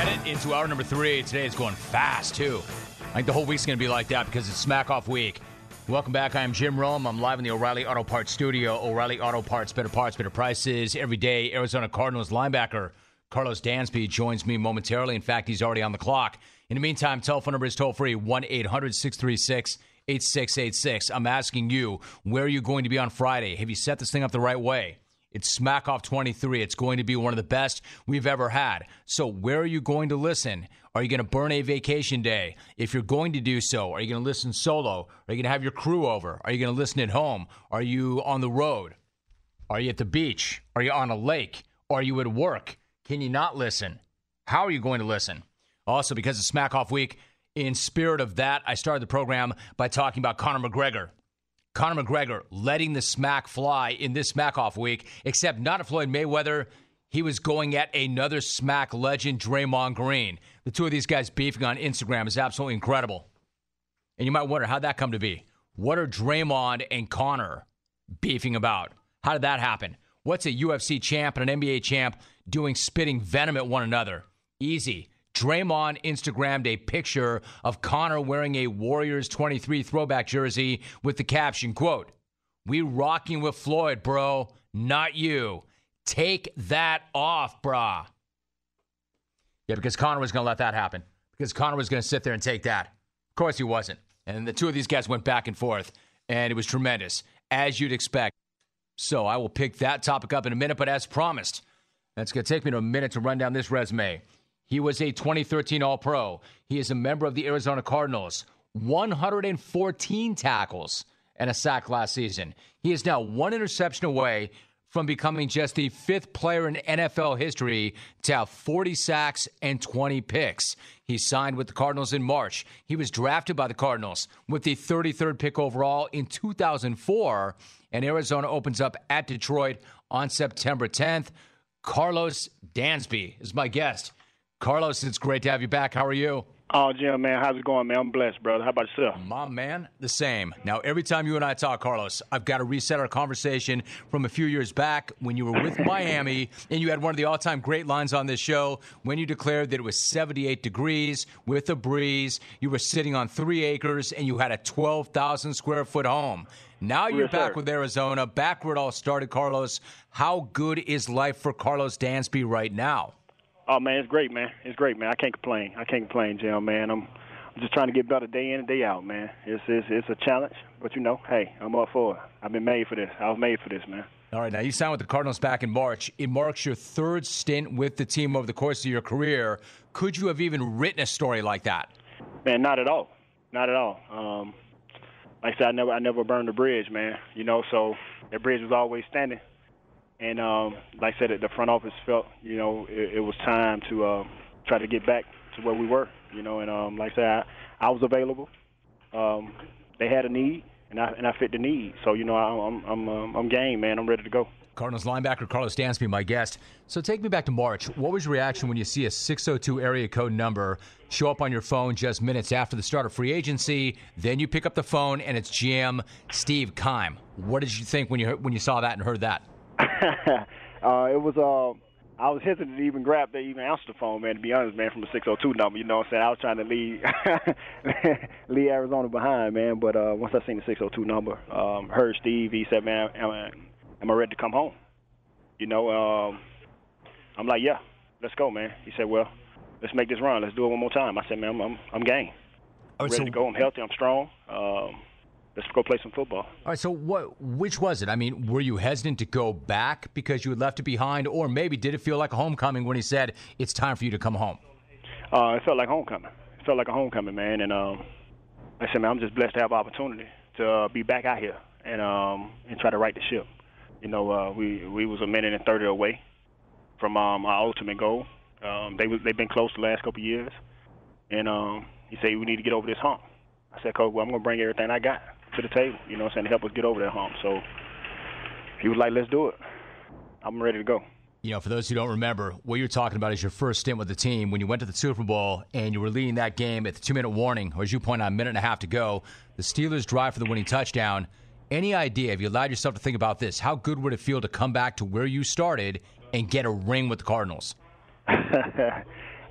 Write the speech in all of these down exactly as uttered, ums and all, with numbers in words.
get it into hour number three. Today is going fast, too. I think the whole week's going to be like that because it's Smack Off Week. Welcome back. I am Jim Rome. I'm live in the O'Reilly Auto Parts studio. O'Reilly Auto Parts, better parts, better prices. Every day, Arizona Cardinals linebacker Carlos Dansby joins me momentarily. In fact, he's already on the clock. In the meantime, telephone number is toll-free, one eight hundred six three six eight six eight six. I'm asking you, where are you going to be on Friday? Have you set this thing up the right way? It's Smack Off twenty-three. It's going to be one of the best we've ever had. So where are you going to listen? Are you going to burn a vacation day? If you're going to do so, are you going to listen solo? Are you going to have your crew over? Are you going to listen at home? Are you on the road? Are you at the beach? Are you on a lake? Are you at work? Can you not listen? How are you going to listen? Also, because it's Smack Off Week, in spirit of that, I started the program by talking about Conor McGregor. Conor McGregor letting the smack fly in this Smack Off Week, except not at Floyd Mayweather. He was going at another smack legend, Draymond Green. The two of these guys beefing on Instagram is absolutely incredible. And you might wonder, how'd that come to be? What are Draymond and Conor beefing about? How did that happen? What's a U F C champ and an N B A champ doing spitting venom at one another? Easy. Draymond Instagrammed a picture of Conor wearing a Warriors twenty-three throwback jersey with the caption, quote, "We rocking with Floyd, bro, not you. Take that off, brah." Yeah, because Conor was going to let that happen. Because Conor was going to sit there and take that. Of course he wasn't. And the two of these guys went back and forth, and it was tremendous, as you'd expect. So I will pick that topic up in a minute, but as promised, that's going to take me to a minute to run down this resume. He was a twenty thirteen All-Pro. He is a member of the Arizona Cardinals. one hundred fourteen tackles and a sack last season. He is now one interception away from becoming just the fifth player in N F L history to have forty sacks and twenty picks. He signed with the Cardinals in March. He was drafted by the Cardinals with the thirty-third pick overall in two thousand four, and Arizona opens up at Detroit on September tenth. Carlos Dansby is my guest. Carlos, it's great to have you back. How are you? Oh, Jim, man, how's it going, man? I'm blessed, brother. How about yourself? My man, the same. Now, every time you and I talk, Carlos, I've got to reset our conversation from a few years back when you were with Miami, and you had one of the all-time great lines on this show when you declared that it was seventy-eight degrees with a breeze. You were sitting on three acres, and you had a twelve thousand square foot home. Now you're yes, back sir. with Arizona, back where it all started, Carlos. How good is life for Carlos Dansby right now? Oh, man, it's great, man. It's great, man. I can't complain. I can't complain, Jim, man. I'm, I'm just trying to get better day in and day out, man. It's, it's it's a challenge, but, you know, hey, I'm up for it. I've been made for this. I was made for this, man. All right, now you signed with the Cardinals back in March. It marks your third stint with the team over the course of your career. Could you have even written a story like that? Man, not at all. Not at all. Um, like I said, I never, I never burned a bridge, man. You know, so that bridge was always standing. And um, like I said, the front office felt, you know, it, it was time to uh, try to get back to where we were, you know. And um, like I said, I, I was available. Um, they had a need, and I and I fit the need. So, you know, I, I'm I'm um, I'm game, man. I'm ready to go. Cardinals linebacker Carlos Dansby, my guest. So take me back to March. What was your reaction when you see a six oh two area code number show up on your phone just minutes after the start of free agency? Then you pick up the phone, and it's G M Steve Keim. What did you think when you when you saw that and heard that? uh, it was. Uh, I was hesitant to even grab to even answer the phone, man. To be honest, man, from a six oh two number, you know what I'm saying? I was trying to leave leave Arizona behind, man. But uh, once I seen the six oh two number, um, heard Steve, he said, "Man, am I, am I ready to come home?" You know, um, I'm like, "Yeah, let's go, man." He said, "Well, let's make this run. Let's do it one more time." I said, "Man, I'm I'm, I'm game. I'm right, ready so- to go. I'm healthy. I'm strong." Um, Let's go play some football. All right, so what? Which was it? I mean, were you hesitant to go back because you had left it behind, or maybe did it feel like a homecoming when he said it's time for you to come home? Uh, it felt like homecoming. It felt like a homecoming, man. And um, like I said, man, I'm just blessed to have the opportunity to uh, be back out here and um, and try to right the ship. You know, uh, we we was a minute and thirty away from um, our ultimate goal. Um, they was they've been close the last couple of years, and um, he said we need to get over this hump. I said, Coach, well, I'm gonna bring everything I got to the table, you know what I'm saying, to help us get over that hump. So he was like, let's do it. I'm ready to go. You know, for those who don't remember, what you're talking about is your first stint with the team when you went to the Super Bowl and you were leading that game at the two-minute warning, or as you point out, a minute and a half to go. The Steelers drive for the winning touchdown. Any idea, if you allowed yourself to think about this, how good would it feel to come back to where you started and get a ring with the Cardinals?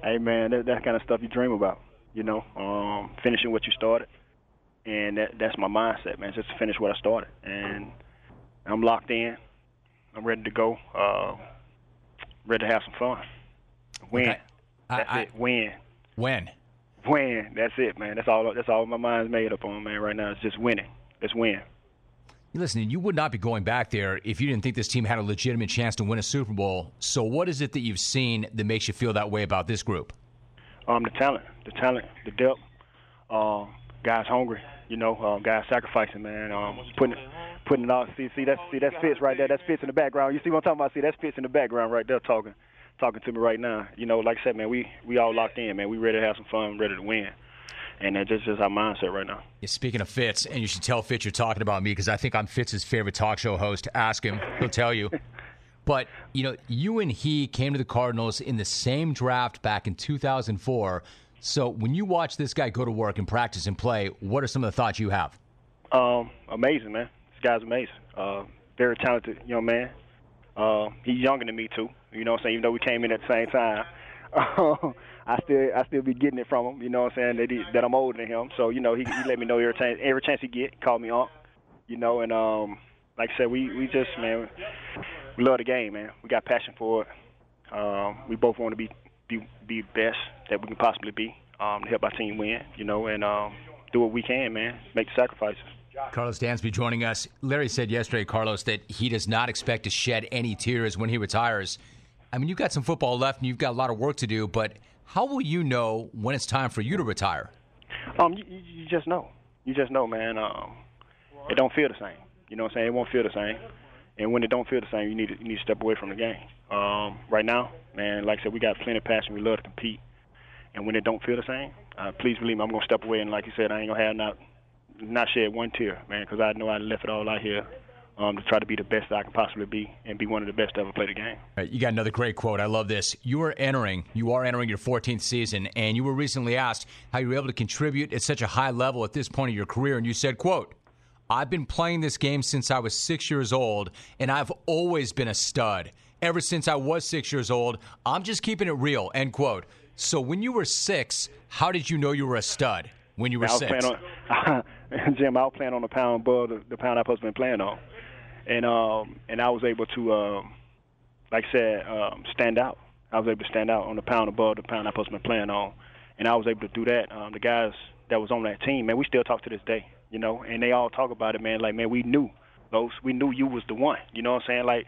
Hey, man, that, that kind of stuff you dream about, you know, um, finishing what you started. And that, that's my mindset, man, just to finish what I started. And I'm locked in. I'm ready to go, uh, ready to have some fun. Win. Okay. That's I, I, it. Win. When? Win. That's it, man. That's all That's all my mind's made up on, man, right now. It's just winning. Let's win. Listen, you would not be going back there if you didn't think this team had a legitimate chance to win a Super Bowl. So what is it that you've seen that makes you feel that way about this group? Um, the talent, the talent, the depth. Uh, guys hungry, you know. Uh, guys sacrificing, man. Um, putting, putting it all. See, see that, see that Fitz right there. That's Fitz in the background. You see what I'm talking about? See, that's Fitz in the background right there, talking, talking to me right now. You know, like I said, man, we we all locked in, man. We ready to have some fun, ready to win. And that's just, just our mindset right now. Yeah, speaking of Fitz, and you should tell Fitz you're talking about me because I think I'm Fitz's favorite talk show host. Ask him. He'll tell you. But, you know, you and he came to the Cardinals in the same draft back in two thousand four. So when you watch this guy go to work and practice and play, what are some of the thoughts you have? Um, amazing, man. This guy's amazing. Uh, very talented young man. Uh, he's younger than me, too. You know what I'm saying? Even though we came in at the same time. I still I still be getting it from him, you know what I'm saying, that he, that I'm older than him. So, you know, he, he let me know every chance, every chance he get, call me Unc, you know, and um, like I said, we, we just, man, we love the game, man. We got passion for it. Um, we both want to be, be be best that we can possibly be um, to help our team win, you know, and um, do what we can, man, make the sacrifices. Carlos Dansby joining us. Larry said yesterday, Carlos, that he does not expect to shed any tears when he retires. I mean, you've got some football left and you've got a lot of work to do, but how will you know when it's time for you to retire? Um, you, you just know. You just know, man. Um, it don't feel the same. You know what I'm saying? It won't feel the same. And when it don't feel the same, you need to, you need to step away from the game. Um, right now, man, like I said, we got plenty of passion. We love to compete. And when it don't feel the same, uh, please believe me, I'm going to step away. And like you said, I ain't going to have not, not shed one tear, man, because I know I left it all out here. Um, to try to be the best that I can possibly be and be one of the best to ever play the game. Right, you got another great quote. I love this. You are entering, you are entering your fourteenth season, and you were recently asked how you were able to contribute at such a high level at this point of your career, and you said, quote, I've been playing this game since I was six years old, and I've always been a stud. Ever since I was six years old, I'm just keeping it real, end quote. So when you were six, how did you know you were a stud when you were I was six? Playing on, Jim, I was playing on the pound above the, the pound I supposed to been playing on. And um, and I was able to, um, like I said, um, stand out. I was able to stand out on the pound above the pound I supposed to be playing on, and I was able to do that. Um, the guys that was on that team, man, we still talk to this day, you know, and they all talk about it, man. Like, man, we knew those, we knew you was the one. You know what I'm saying? Like,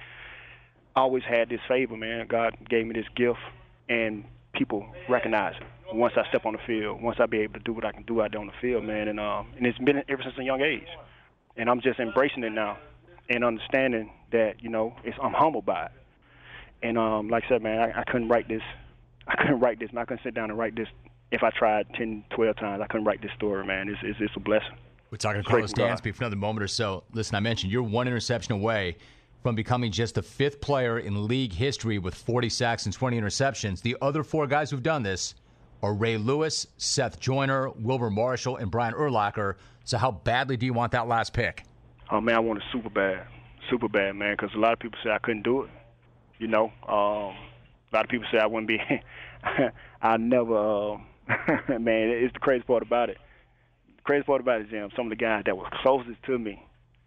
I always had this favor, man. God gave me this gift, and people recognize it. Once I step on the field, once I be able to do what I can do out there on the field, man, and um, and it's been ever since a young age, and I'm just embracing it now. And understanding that, you know, it's, I'm humbled by it. And um, like I said, man, I, I couldn't write this. I couldn't write this. And I couldn't sit down and write this if I tried ten, twelve times. I couldn't write this story, man. It's, it's, it's a blessing. We're talking to Carlos Dansby for another moment or so. Listen, I mentioned you're one interception away from becoming just the fifth player in league history with forty sacks and twenty interceptions. The other four guys who've done this are Ray Lewis, Seth Joyner, Wilbur Marshall, and Brian Urlacher. So how badly do you want that last pick? Oh, man, I want it super bad, super bad, man, because a lot of people say I couldn't do it, you know. Um, a lot of people say I wouldn't be – I never uh, – man, it's the crazy part about it. The crazy part about it, Jim, some of the guys that were closest to me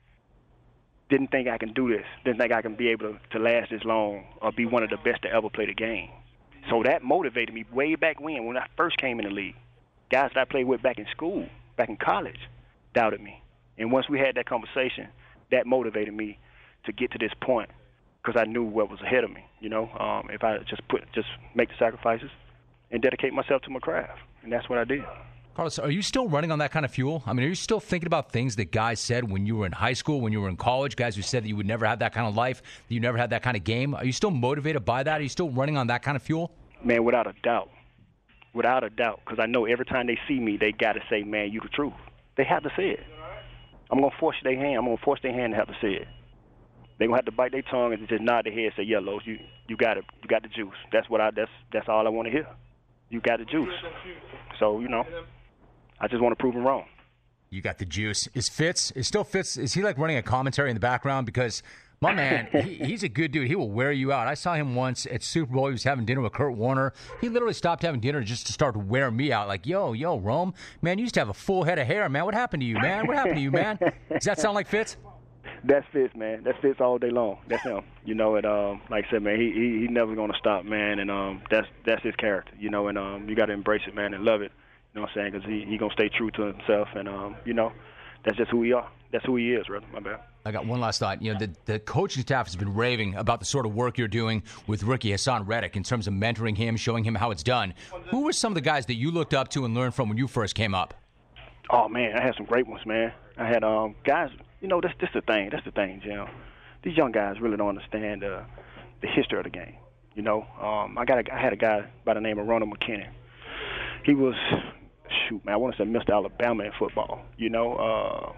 didn't think I can do this, didn't think I can be able to, to last this long or be one of the best to ever play the game. So that motivated me way back when, when I first came in the league. Guys that I played with back in school, back in college, doubted me. And once we had that conversation, that motivated me to get to this point because I knew what was ahead of me. You know, um, if I just put, just make the sacrifices and dedicate myself to my craft, and that's what I did. Carlos, are you still running on that kind of fuel? I mean, are you still thinking about things that guys said when you were in high school, when you were in college, guys who said that you would never have that kind of life, that you never had that kind of game? Are you still motivated by that? Are you still running on that kind of fuel? Man, without a doubt. Without a doubt, because I know every time they see me, they got to say, man, you the truth. They have to say it. I'm going to force their hand. I'm going to force their hand to have to say it. They're going to have to bite their tongue and just nod their head and say, yeah, Los, you, you got it. You got the juice. That's what I, that's, that's all I want to hear. You got the juice. So, you know, I just want to prove them wrong. You got the juice. Is Fitz, is still Fitz, is he like running a commentary in the background? Because My man, he, he's a good dude. He will wear you out. I saw him once at Super Bowl. He was having dinner with Kurt Warner. He literally stopped having dinner just to start to wear me out. Like, yo, yo, Rome, man, you used to have a full head of hair, man. What happened to you, man? What happened to you, man? Does that sound like Fitz? That's Fitz, man. That's Fitz all day long. That's him. You know, and um, like I said, man, he he, he never gonna stop, man. And um, that's that's his character. You know, and um, you got to embrace it, man, and love it. You know what I'm saying? Because he he gonna stay true to himself, and um, you know, that's just who we are. That's who he is, brother. My bad. I got one last thought. You know, the, the coaching staff has been raving about the sort of work you're doing with rookie Hassan Reddick in terms of mentoring him, showing him how it's done. Who were some of the guys that you looked up to and learned from when you first came up? Oh, man, I had some great ones, man. I had um, guys, you know, that's, that's the thing. That's the thing, Jim. These young guys really don't understand uh, the history of the game. You know, um, I got a, I had a guy by the name of Ronald McKinney. He was, shoot, man, I want to say Mister Alabama in football. You know, uh,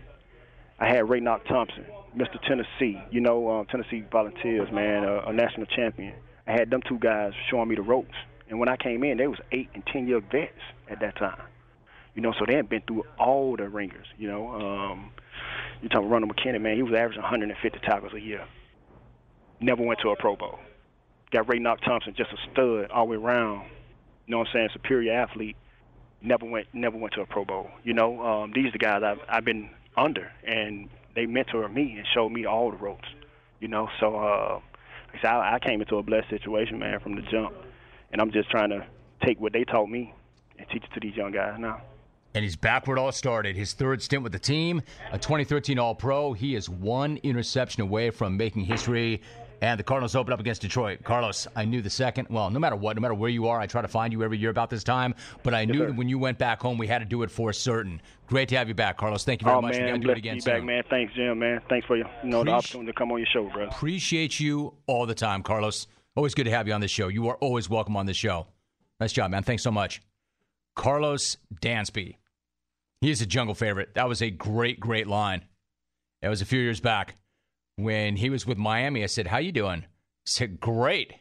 I had Ray Knock Thompson, Mister Tennessee, you know, um, Tennessee Volunteers, man, uh, a national champion. I had them two guys showing me the ropes. And when I came in, they was eight and ten-year vets at that time. You know, so they had been through all the ringers, you know. Um, you're talking Ronald McKinney, man, he was averaging one hundred fifty tackles a year. Never went to a Pro Bowl. Got Ray Knock Thompson, just a stud all the way around, you know what I'm saying, superior athlete. Never went never went to a Pro Bowl. You know, um, these are the guys I've, I've been under, and they mentored me and showed me all the ropes, you know. So uh, like I, said, I, I came into a blessed situation, man, from the jump, and I'm just trying to take what they taught me and teach it to these young guys now. And he's back where it all started. His third stint with the team, a twenty thirteen All-Pro. He is one interception away from making history, and the Cardinals open up against Detroit. Carlos, I knew the second, well, no matter what, no matter where you are, I try to find you every year about this time, but I knew yes, that when you went back home, we had to do it for certain. Great to have you back, Carlos. Thank you very oh, much. Man, We're going to do it again be soon. Back, man. Thanks, Jim, man. Thanks for you know, the opportunity to come on your show, brother. Appreciate you all the time, Carlos. Always good to have you on this show. You are always welcome on this show. Nice job, man. Thanks so much. Carlos Dansby. He's a jungle favorite. That was a great, great line. That was a few years back when he was with Miami. I said, how you doing? He said, great.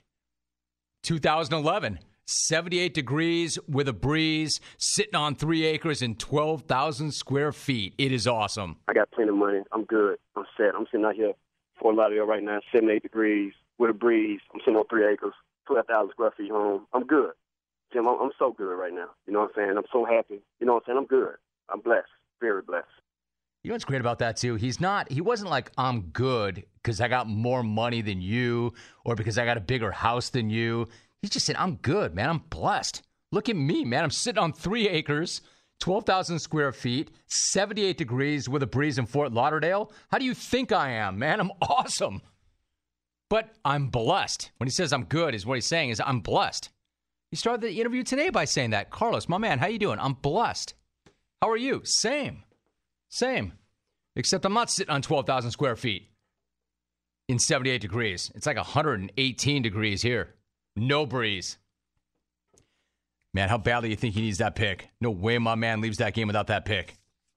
two thousand eleven, seventy-eight degrees with a breeze, sitting on three acres and twelve thousand square feet. It is awesome. I got plenty of money. I'm good. I'm set. I'm sitting out here Fort Lauderdale right now, seventy-eight degrees with a breeze. I'm sitting on three acres, twelve thousand square feet home. I'm good. Jim, I'm, I'm so good right now. You know what I'm saying? I'm so happy. You know what I'm saying? I'm good. I'm blessed, very blessed. You know what's great about that, too? He's not, he wasn't like, I'm good because I got more money than you or because I got a bigger house than you. He just said, I'm good, man. I'm blessed. Look at me, man. I'm sitting on three acres, twelve thousand square feet, seventy-eight degrees with a breeze in Fort Lauderdale. How do you think I am, man? I'm awesome. But I'm blessed. When he says I'm good, is what he's saying is I'm blessed. He started the interview today by saying that. Carlos, my man, how you doing? I'm blessed. How are you? Same. Same. Except I'm not sitting on twelve thousand square feet in seventy-eight degrees. It's like one hundred eighteen degrees here. No breeze. Man, how badly do you think he needs that pick? No way my man leaves that game without that pick.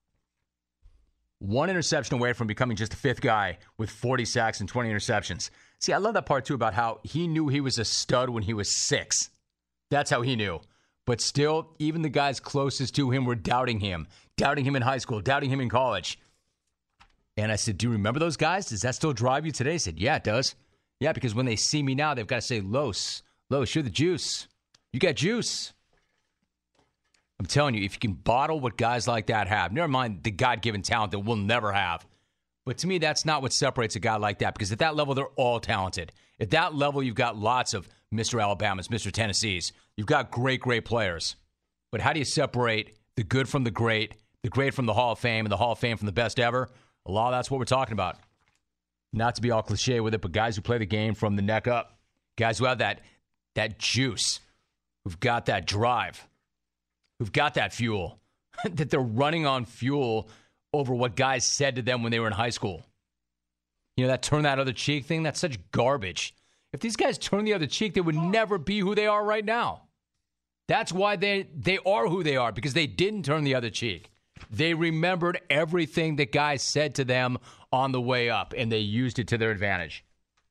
One interception away from becoming just the fifth guy with forty sacks and twenty interceptions. See, I love that part, too, about how he knew he was a stud when he was six. That's how he knew. But still, even the guys closest to him were doubting him, doubting him in high school, doubting him in college. And I said, do you remember those guys? Does that still drive you today? He said, yeah, it does. Yeah, because when they see me now, they've got to say, Los, Los, you're the juice. You got juice. I'm telling you, if you can bottle what guys like that have, never mind the God-given talent that we'll never have. But to me, that's not what separates a guy like that, because at that level, they're all talented. At that level, you've got lots of Mister Alabamas, Mister Tennessees. You've got great, great players. But how do you separate the good from the great, the great from the Hall of Fame, and the Hall of Fame from the best ever? A lot of that's what we're talking about. Not to be all cliche with it, but guys who play the game from the neck up. Guys who have that, that juice, who've got that drive, who've got that fuel, that they're running on fuel over what guys said to them when they were in high school. You know, that turn that other cheek thing, that's such garbage. If these guys turn the other cheek, they would never be who they are right now. That's why they, they are who they are, because they didn't turn the other cheek. They remembered everything that guys said to them on the way up, and they used it to their advantage.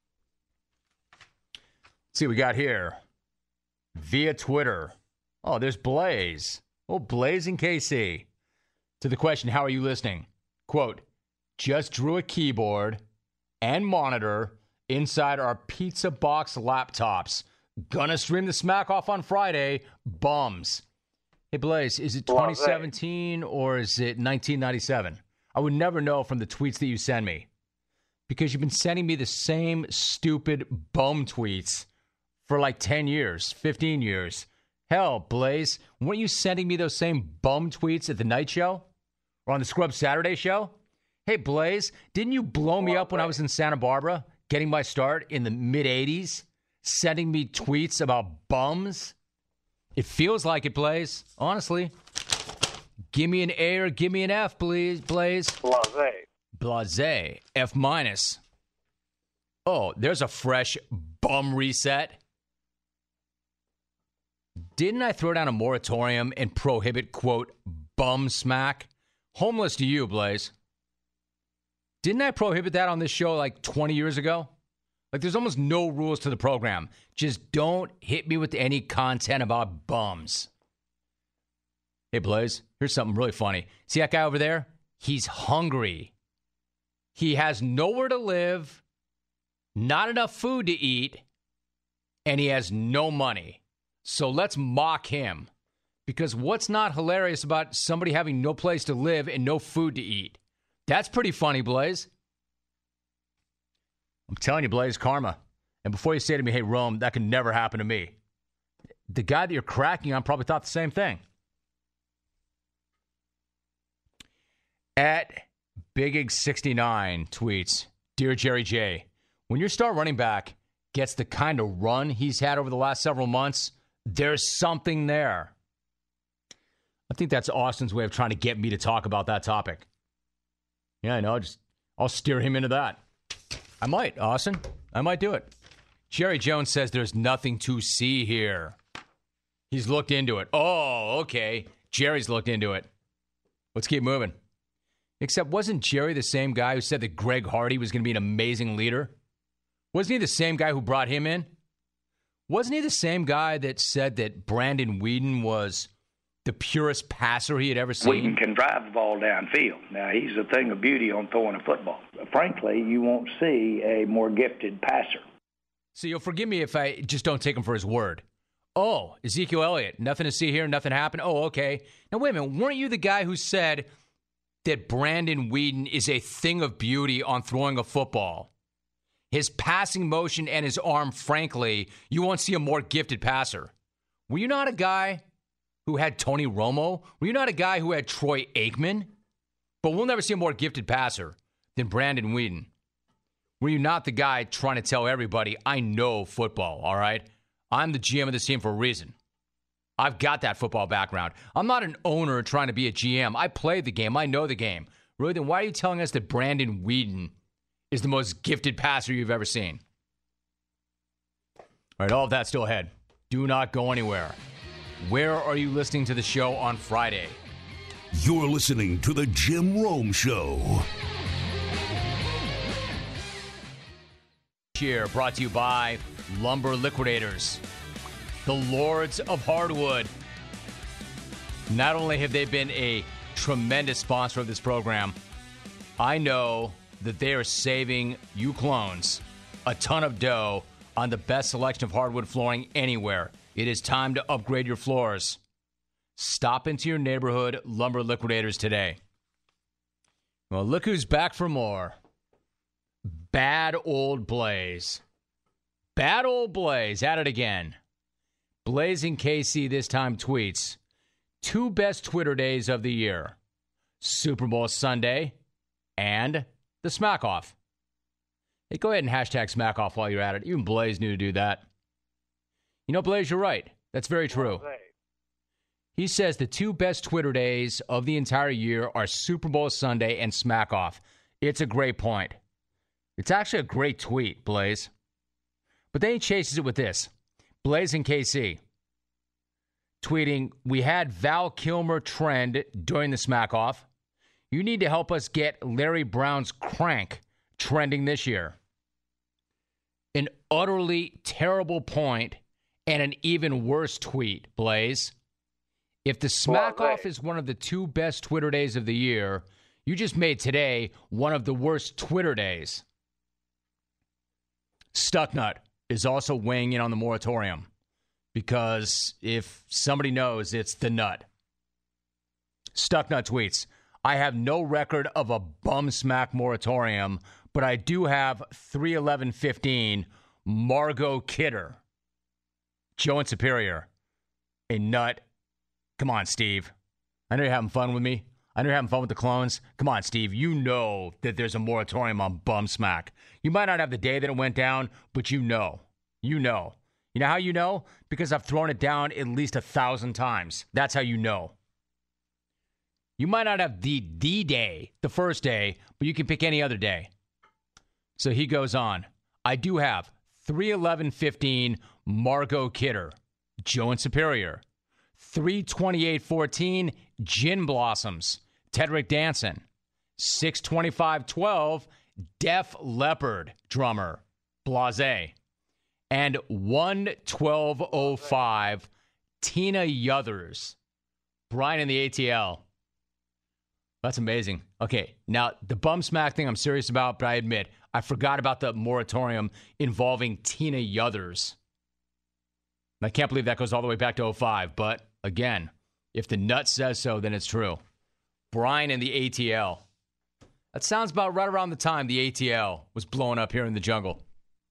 Let's see what we got here. Via Twitter. Oh, there's Blaze. Oh, Blaze in K C. To the question, how are you listening? Quote, just drew a keyboard and monitor inside our pizza box laptops. Gonna stream the Smack Off on Friday. Bums. Hey, Blaze, is it twenty seventeen or is it nineteen ninety-seven? I would never know from the tweets that you send me because you've been sending me the same stupid bum tweets for like ten years, fifteen years. Hell, Blaze, weren't you sending me those same bum tweets at the night show or on the Scrub Saturday show? Hey, Blaze, didn't you blow me up when I was in Santa Barbara, getting my start in the mid-eighties, sending me tweets about bums? It feels like it, Blaze. Honestly. Give me an A or give me an F, please, Blaze. Blase. Blase. F minus. Oh, there's a fresh bum reset. Didn't I throw down a moratorium and prohibit, quote, bum smack? Homeless to you, Blaze. Didn't I prohibit that on this show like twenty years ago? Like, there's almost no rules to the program. Just don't hit me with any content about bums. Hey, Blaze, here's something really funny. See that guy over there? He's hungry. He has nowhere to live, not enough food to eat, and he has no money. So let's mock him. Because what's not hilarious about somebody having no place to live and no food to eat? That's pretty funny, Blaze. I'm telling you, Blaze, karma. And before you say to me, hey, Rome, that could never happen to me. The guy that you're cracking on probably thought the same thing. At Big sixty-nine tweets, Dear Jerry J, when your star running back gets the kind of run he's had over the last several months, there's something there. I think that's Austin's way of trying to get me to talk about that topic. Yeah, I know. Just I'll steer him into that. I might, Austin. I might do it. Jerry Jones says there's nothing to see here. He's looked into it. Oh, okay. Jerry's looked into it. Let's keep moving. Except wasn't Jerry the same guy who said that Greg Hardy was going to be an amazing leader? Wasn't he the same guy who brought him in? Wasn't he the same guy that said that Brandon Weeden was the purest passer he had ever seen? Weeden can drive the ball downfield. Now, he's a thing of beauty on throwing a football. Frankly, you won't see a more gifted passer. So you'll forgive me if I just don't take him for his word. Oh, Ezekiel Elliott, nothing to see here, nothing happened. Oh, okay. Now, wait a minute. Weren't you the guy who said that Brandon Weeden is a thing of beauty on throwing a football? His passing motion and his arm, frankly, you won't see a more gifted passer. Were you not a guy who had Tony Romo? Were you not a guy who had Troy Aikman? But we'll never see a more gifted passer than Brandon Weeden. Were you not the guy trying to tell everybody, I know football, all right? I'm the G M of this team for a reason. I've got that football background. I'm not an owner trying to be a G M. I played the game. I know the game. Really, then why are you telling us that Brandon Weeden is the most gifted passer you've ever seen? All right, all of that still ahead. Do not go anywhere. Where are you listening to the show on Friday? You're listening to The Jim Rome Show. Here, brought to you by Lumber Liquidators, the Lords of Hardwood. Not only have they been a tremendous sponsor of this program, I know that they are saving you clones a ton of dough on the best selection of hardwood flooring anywhere. It is time to upgrade your floors. Stop into your neighborhood Lumber Liquidators today. Well, look who's back for more. Bad old Blaze. Bad old Blaze. At it again. Blaze and K C this time tweets. Two best Twitter days of the year. Super Bowl Sunday and the Smack Off. Hey, go ahead and hashtag Smack Off while you're at it. Even Blaze knew to do that. You know, Blaze, you're right. That's very true. He says the two best Twitter days of the entire year are Super Bowl Sunday and Smack Off. It's a great point. It's actually a great tweet, Blaze. But then he chases it with this. Blaze and K C tweeting, we had Val Kilmer trend during the Smack Off. You need to help us get Larry Brown's crank trending this year. An utterly terrible point and an even worse tweet, Blaze. If the Smack well, Off is one of the two best Twitter days of the year, you just made today one of the worst Twitter days. Stucknut is also weighing in on the moratorium because if somebody knows, it's the nut. Stucknut tweets, I have no record of a bum smack moratorium, but I do have three eleven fifteen Margot Kidder. Joe and Superior. A nut. Come on, Steve. I know you're having fun with me. I know you're having fun with the clones. Come on, Steve. You know that there's a moratorium on bum smack. You might not have the day that it went down, but you know. You know. You know how you know? Because I've thrown it down at least a thousand times. That's how you know. You might not have the the day, the first day, but you can pick any other day. So he goes on. I do have three eleven fifteen Margot Kidder, Joe and Superior. three twenty-eight fourteen Gin Blossoms, Tedrick Danson. six twenty-five twelve Def Leppard, drummer, Blase. And one twelve oh five Tina Yothers, Brian in the A T L. That's amazing. Okay, now the bum smack thing I'm serious about, but I admit, I forgot about the moratorium involving Tina Yothers. I can't believe that goes all the way back to oh five, but again, if the nut says so, then it's true. Brian in the A T L. That sounds about right around the time the A T L was blowing up here in the jungle.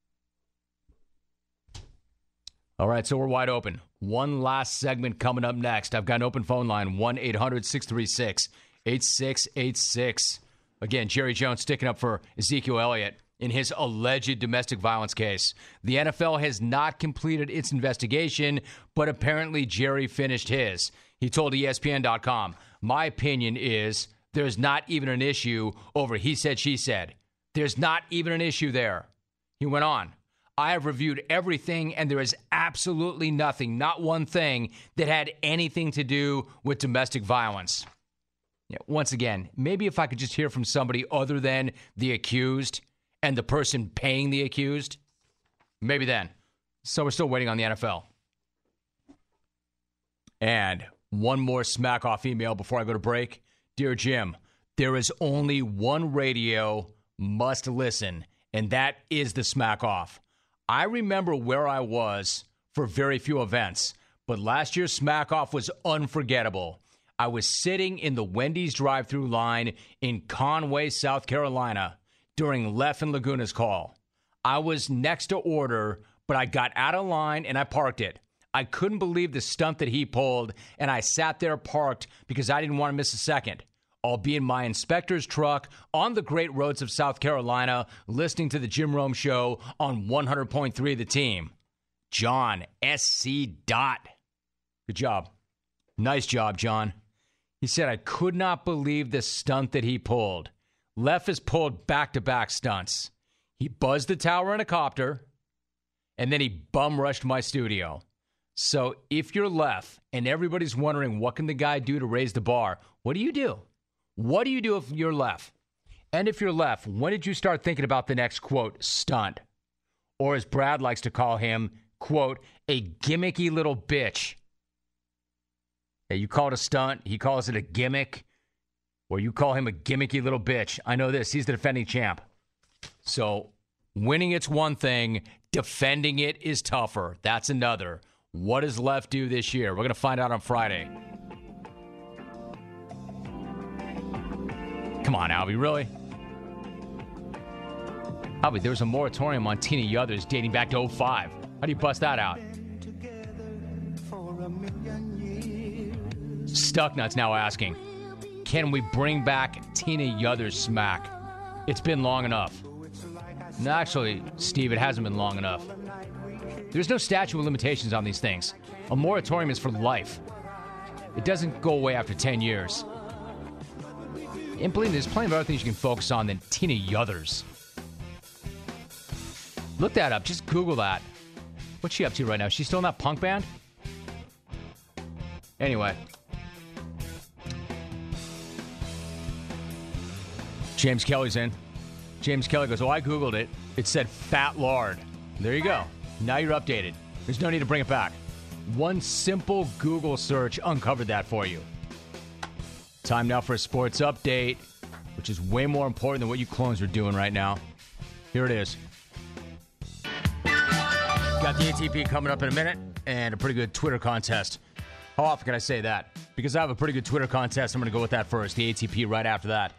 All right, so we're wide open. One last segment coming up next. I've got an open phone line, one eight hundred six three six eight six eight six. Again, Jerry Jones sticking up for Ezekiel Elliott in his alleged domestic violence case. The N F L has not completed its investigation, but apparently Jerry finished his. He told E S P N dot com, my opinion is there's not even an issue over he said, she said. There's not even an issue there. He went on. I have reviewed everything, and there is absolutely nothing, not one thing, that had anything to do with domestic violence. Yeah, once again, maybe if I could just hear from somebody other than the accused and the person paying the accused, maybe then. So we're still waiting on the N F L. And one more smack off email before I go to break. Dear Jim, there is only one radio must listen, and that is the smack off. I remember where I was for very few events, but last year's smack off was unforgettable. I was sitting in the Wendy's drive-thru line in Conway, South Carolina, during Leff and Laguna's call. I was next to order, but I got out of line and I parked it. I couldn't believe the stunt that he pulled, and I sat there parked because I didn't want to miss a second. I'll be in my inspector's truck on the great roads of South Carolina, listening to the Jim Rome Show on one hundred point three The Team. John S C. Dot. Good job. Nice job, John. He said, I could not believe the stunt that he pulled. Leff has pulled back-to-back stunts. He buzzed the tower in a copter, and then he bum-rushed my studio. So if you're Leff and everybody's wondering what can the guy do to raise the bar, what do you do? What do you do if you're Leff? And if you're Leff, when did you start thinking about the next, quote, stunt? Or as Brad likes to call him, quote, a gimmicky little bitch. Yeah, you call it a stunt, he calls it a gimmick, or you call him a gimmicky little bitch. I know this, he's the defending champ. So winning it's one thing, defending it is tougher. That's another. What does Leff do this year? We're going to find out on Friday. Come on, Albie, really? Albie, there was a moratorium on Tina Yothers dating back to oh five. How do you bust that out? Stucknut's now asking, can we bring back Tina Yothers smack? It's been long enough. No, actually, Steve, it hasn't been long enough. There's no statute of limitations on these things. A moratorium is for life. It doesn't go away after ten years. And believe me, there's plenty of other things you can focus on than Tina Yothers. Look that up. Just Google that. What's she up to right now? She's still in that punk band? Anyway. James Kelly's in. James Kelly goes, oh, I Googled it. It said fat lard. There you go. Now you're updated. There's no need to bring it back. One simple Google search uncovered that for you. Time now for a sports update, which is way more important than what you clones are doing right now. Here it is. Got the A T P coming up in a minute and a pretty good Twitter contest. How often can I say that? Because I have a pretty good Twitter contest. I'm going to go with that first. The A T P right after that.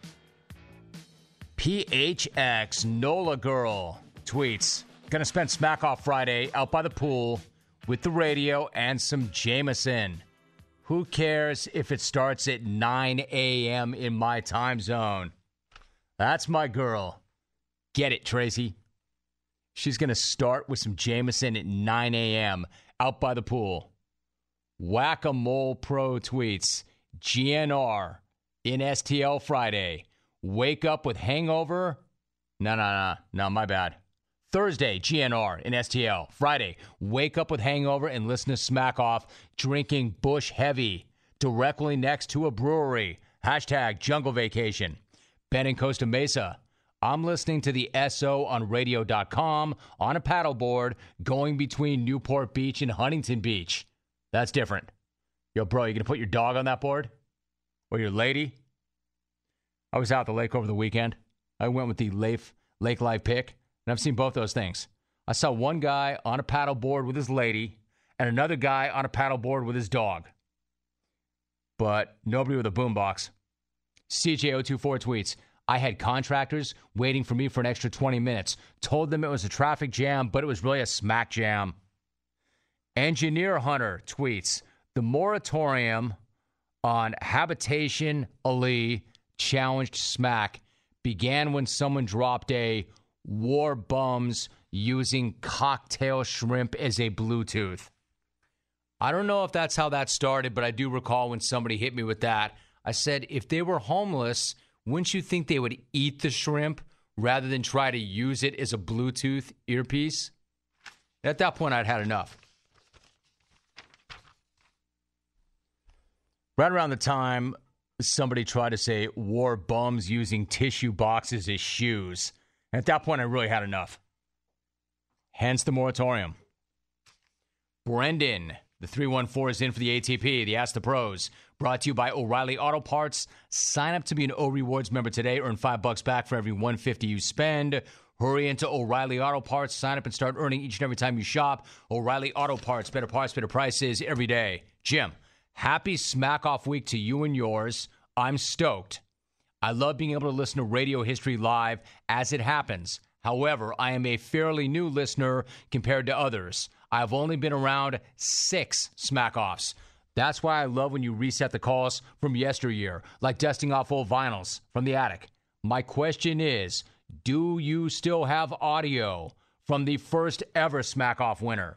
P H X Nola Girl tweets, going to spend Smack Off Friday out by the pool with the radio and some Jameson. Who cares if it starts at nine a.m. in my time zone? That's my girl. Get it, Tracy. She's going to start with some Jameson at nine a.m. out by the pool. Whack-A-Mole Pro tweets, G N R in S T L Friday. Wake up with hangover? No, no, no. No, my bad. Thursday, G N R in S T L. Friday, wake up with hangover and listen to Smack Off drinking Bush Heavy directly next to a brewery. Hashtag Jungle Vacation. Ben in Costa Mesa. I'm listening to the S O on radio dot com on a paddleboard going between Newport Beach and Huntington Beach. That's different. Yo, bro, you going to put your dog on that board? Or your lady? I was out at the lake over the weekend. I went with the Lake, Lake Life pick, and I've seen both those things. I saw one guy on a paddleboard with his lady and another guy on a paddleboard with his dog. But nobody with a boombox. C J zero two four tweets, I had contractors waiting for me for an extra twenty minutes. Told them it was a traffic jam, but it was really a smack jam. Engineer Hunter tweets, the moratorium on Habitation Ali challenged Smack began when someone dropped a war bums using cocktail shrimp as a Bluetooth. I don't know if that's how that started, but I do recall when somebody hit me with that. I said, if they were homeless, wouldn't you think they would eat the shrimp rather than try to use it as a Bluetooth earpiece? At that point, I'd had enough. Right around the time somebody tried to say wore bums using tissue boxes as shoes. At that point, I really had enough. Hence the moratorium. Brendan, the three one four is in for the A T P, the Ask the Pros. Brought to you by O'Reilly Auto Parts. Sign up to be an O Rewards member today. Earn five bucks back for every one hundred fifty you spend. Hurry into O'Reilly Auto Parts. Sign up and start earning each and every time you shop. O'Reilly Auto Parts. Better parts, better prices every day. Jim, happy Smack Off week to you and yours. I'm stoked. I love being able to listen to Radio History live as it happens. However, I am a fairly new listener compared to others. I've only been around six Smack Offs. That's why I love when you reset the calls from yesteryear, like dusting off old vinyls from the attic. My question is, do you still have audio from the first ever Smack Off winner?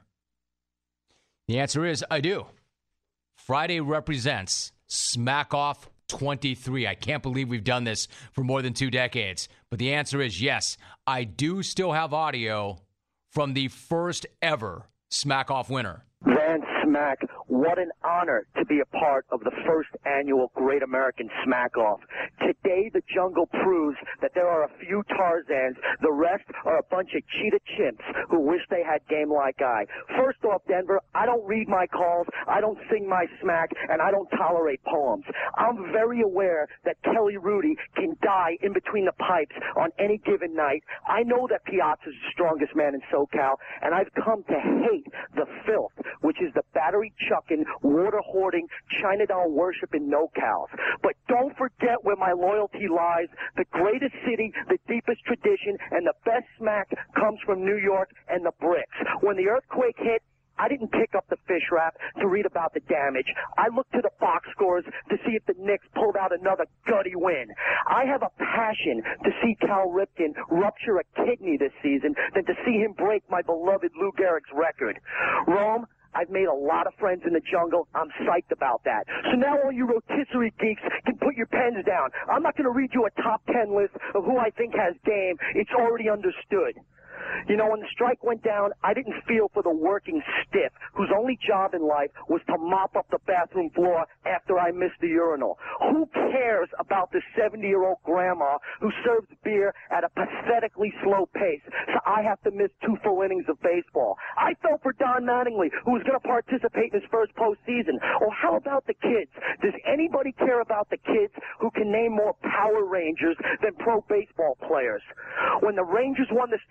The answer is, I do. Friday represents Smack Off twenty-three. I can't believe we've done this for more than two decades. But the answer is yes, I do still have audio from the first ever Smack Off winner. Van Smack, what an honor to be a part of the first annual Great American Smack Off. Today, the jungle proves that there are a few Tarzans. The rest are a bunch of cheetah chimps who wish they had game like I. First off, Denver, I don't read my calls, I don't sing my smack, and I don't tolerate poems. I'm very aware that Kelly Rudy can die in between the pipes on any given night. I know that Piazza's the strongest man in SoCal, and I've come to hate the filth, which is the battery-chucking, water-hoarding, Chinatown worshiping no-cals. But don't forget where my loyalty lies. The greatest city, the deepest tradition, and the best smack comes from New York and the bricks. When the earthquake hit, I didn't pick up the fish wrap to read about the damage. I looked to the box scores to see if the Knicks pulled out another gutty win. I have a passion to see Cal Ripken rupture a kidney this season than to see him break my beloved Lou Gehrig's record. Rome, I've made a lot of friends in the jungle. I'm psyched about that. So now all you rotisserie geeks can put your pens down. I'm not going to read you a top ten list of who I think has game. It's already understood. You know, when the strike went down, I didn't feel for the working stiff whose only job in life was to mop up the bathroom floor after I missed the urinal. Who cares about the seventy-year-old grandma who serves beer at a pathetically slow pace so I have to miss two full innings of baseball? I felt for Don Mattingly, who was going to participate in his first postseason. Or how about the kids? Does anybody care about the kids who can name more Power Rangers than pro baseball players? When the Rangers won the Stanley Cup,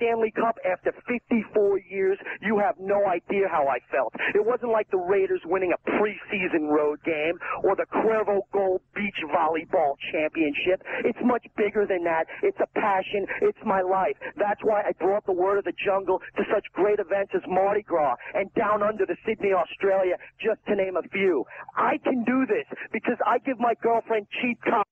Cup after fifty-four years, you have no idea how I felt. It wasn't like the Raiders winning a preseason road game or the Cuervo Gold Beach Volleyball Championship. It's much bigger than that. It's a passion. It's my life. That's why I brought the word of the jungle to such great events as Mardi Gras and Down Under to Sydney, Australia, just to name a few. I can do this because I give my girlfriend cheap coffee.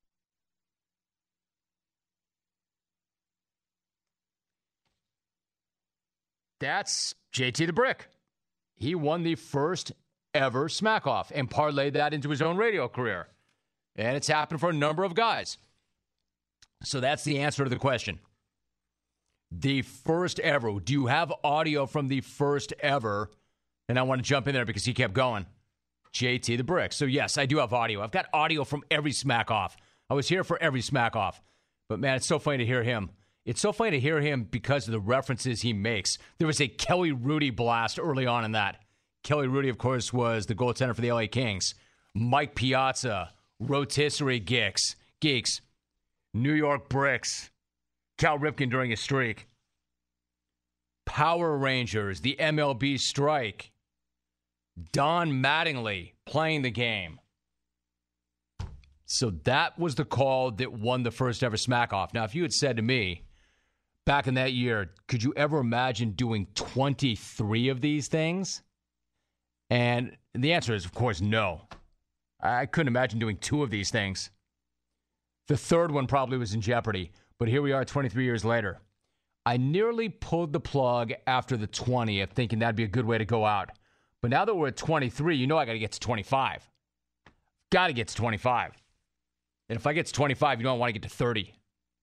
That's J T the Brick. He won the first ever smack off and parlayed that into his own radio career. And it's happened for a number of guys. So that's the answer to the question. The first ever. Do you have audio from the first ever? And I want to jump in there because he kept going. J T the Brick. So yes, I do have audio. I've got audio from every smack off. I was here for every smack off. But man, it's so funny to hear him. It's so funny to hear him because of the references he makes. There was a Kelly Rudy blast early on in that. Kelly Rudy, of course, was the goaltender for the L A Kings. Mike Piazza, Rotisserie Geeks, Geeks, New York Bricks, Cal Ripken during his streak, Power Rangers, the M L B strike, Don Mattingly playing the game. So that was the call that won the first ever smack off. Now, if you had said to me, back in that year, could you ever imagine doing twenty-three of these things? And the answer is, of course, no. I couldn't imagine doing two of these things. The third one probably was in jeopardy, but here we are twenty-three years later. I nearly pulled the plug after the twentieth, thinking that'd be a good way to go out. But now that we're at twenty-three, you know I got to get to twenty-five. Got to get to twenty-five. And if I get to twenty-five, you know I want to get to thirty.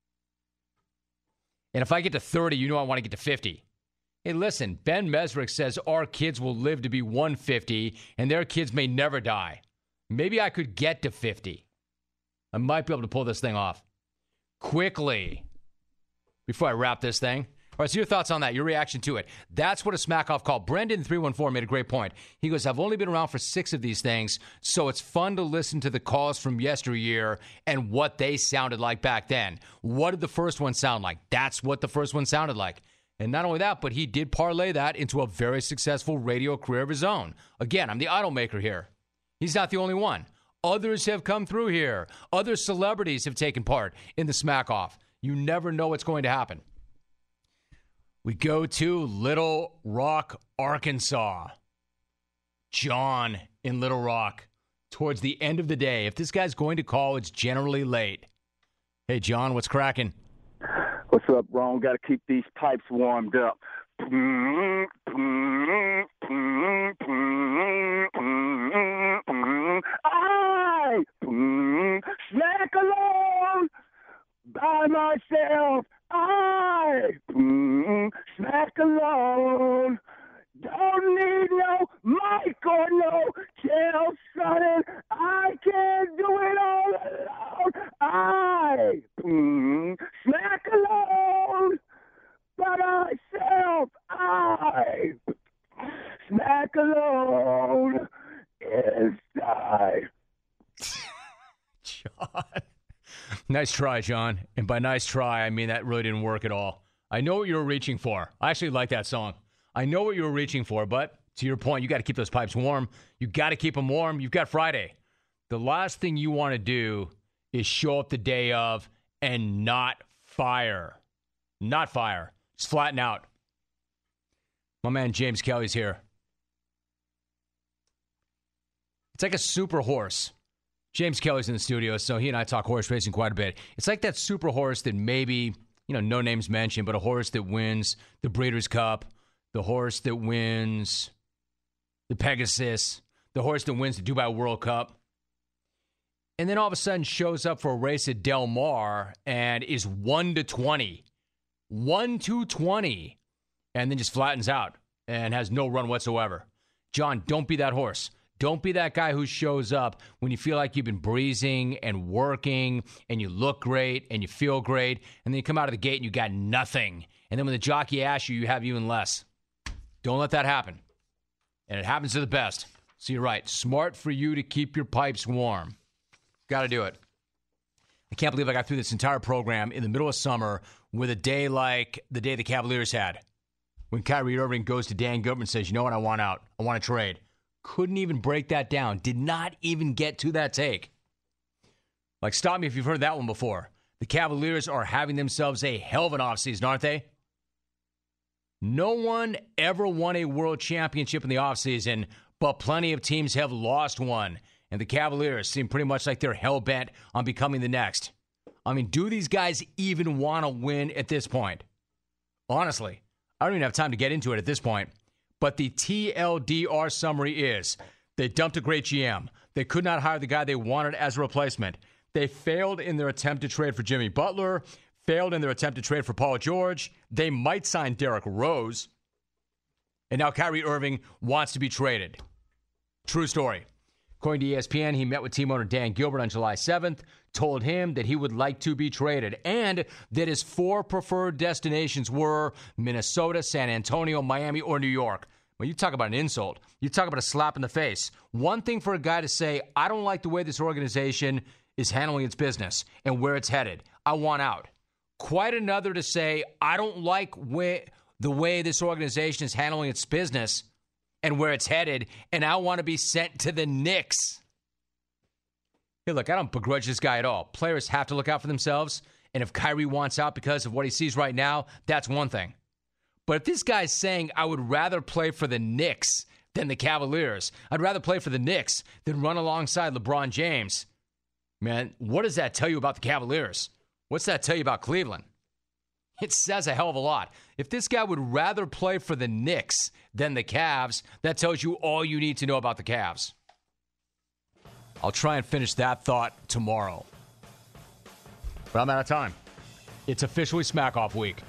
And if I get to thirty, you know I want to get to fifty. Hey, listen, Ben Mesrick says our kids will live to be one hundred fifty, and their kids may never die. Maybe I could get to fifty. I might be able to pull this thing off. Quickly, before I wrap this thing. All right, so your thoughts on that, your reaction to it. That's what a smack-off call. Brendan three one four made a great point. He goes, I've only been around for six of these things, so it's fun to listen to the calls from yesteryear and what they sounded like back then. What did the first one sound like? That's what the first one sounded like. And not only that, but he did parlay that into a very successful radio career of his own. Again, I'm the idol maker here. He's not the only one. Others have come through here. Other celebrities have taken part in the smack-off. You never know what's going to happen. We go to Little Rock, Arkansas. John in Little Rock. Towards the end of the day, if this guy's going to call, it's generally late. Hey, John, what's cracking? What's up, Ron? Got to keep these pipes warmed up. I snack alone by myself. I snack alone. Don't need no mic or no tail sunning. I can't do it all alone. I snack alone by myself. I snack alone inside. John. Nice try, John. And by nice try, I mean that really didn't work at all. I know what you were reaching for. I actually like that song. I know what you were reaching for, but to your point, you got to keep those pipes warm. You got to keep them warm. You've got Friday. The last thing you want to do is show up the day of and not fire. Not fire. Just flatten out. My man James Kelly's here. It's like a super horse. James Kelly's in the studio, so he and I talk horse racing quite a bit. It's like that super horse that maybe, you know, no names mentioned, but a horse that wins the Breeders' Cup, the horse that wins the Pegasus, the horse that wins the Dubai World Cup, and then all of a sudden shows up for a race at Del Mar and is one to twenty. one to twenty. And then just flattens out and has no run whatsoever. John, don't be that horse. Don't be that guy who shows up when you feel like you've been breezing and working and you look great and you feel great, and then you come out of the gate and you got nothing. And then when the jockey asks you, you have even less. Don't let that happen. And it happens to the best. So you're right. Smart for you to keep your pipes warm. Got to do it. I can't believe I got through this entire program in the middle of summer with a day like the day the Cavaliers had. when Kyrie Irving goes to Dan Gilbert and says, you know what, I want out. I want to trade. Couldn't even break that down. Did not even get to that take. Like, stop me if you've heard that one before. The Cavaliers are having themselves a hell of an offseason, aren't they? No one ever won a world championship in the offseason, but plenty of teams have lost one. And the Cavaliers seem pretty much like they're hell-bent on becoming the next. I mean, do these guys even want to win at this point? Honestly, I don't even have time to get into it at this point. But the T L D R summary is, they dumped a great G M. They could not hire the guy they wanted as a replacement. They failed in their attempt to trade for Jimmy Butler, failed in their attempt to trade for Paul George. They might sign Derrick Rose. And now Kyrie Irving wants to be traded. True story. According to E S P N, he met with team owner Dan Gilbert on July seventh, told him that he would like to be traded, and that his four preferred destinations were Minnesota, San Antonio, Miami, or New York. Well, you talk about an insult. You talk about a slap in the face. One thing for a guy to say, I don't like the way this organization is handling its business and where it's headed. I want out. Quite another to say, I don't like where, the way this organization is handling its business and where it's headed, and I want to be sent to the Knicks. Hey, look, I don't begrudge this guy at all. Players have to look out for themselves, and if Kyrie wants out because of what he sees right now, that's one thing. But if this guy's saying, I would rather play for the Knicks than the Cavaliers, I'd rather play for the Knicks than run alongside LeBron James, man, what does that tell you about the Cavaliers? What's that tell you about Cleveland? It says a hell of a lot. If this guy would rather play for the Knicks than the Cavs, that tells you all you need to know about the Cavs. I'll try and finish that thought tomorrow. But I'm out of time. It's officially Smack Off Week.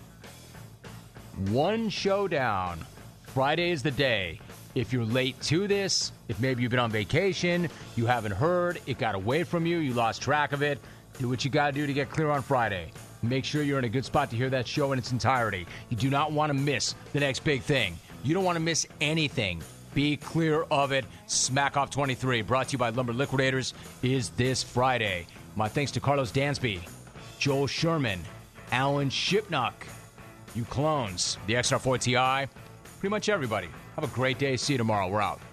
One show down. Friday is the day. If you're late to this, if maybe you've been on vacation, you haven't heard, it got away from you, you lost track of it, do what you got to do to get clear on Friday. Make sure you're in a good spot to hear that show in its entirety. You do not want to miss the next big thing. You don't want to miss anything. Be clear of it. Smack Off twenty-three, brought to you by Lumber Liquidators, is this Friday. My thanks to Carlos Dansby, Joel Sherman, Alan Shipnuck, you clones, the X R four T I, pretty much everybody. Have a great day. See you tomorrow. We're out.